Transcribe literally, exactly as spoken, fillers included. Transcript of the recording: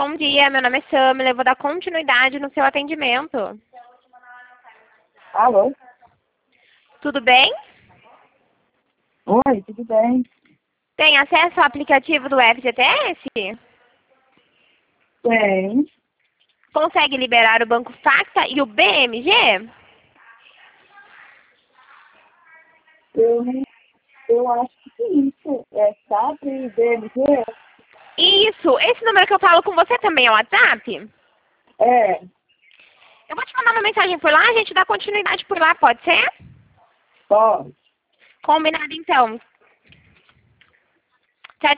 Bom dia, meu nome é Samila, eu vou dar continuidade no seu atendimento. Alô? Tudo bem? Oi, tudo bem? Tem acesso ao aplicativo do F G T S? Tem. Consegue liberar o Banco Facta e o B M G? Eu, eu acho que isso é S A P e B M G? Isso, esse número que eu falo com você também é o WhatsApp? É, Eu vou te mandar uma mensagem por lá, a gente dá continuidade por lá, pode ser? pode. Combinado então.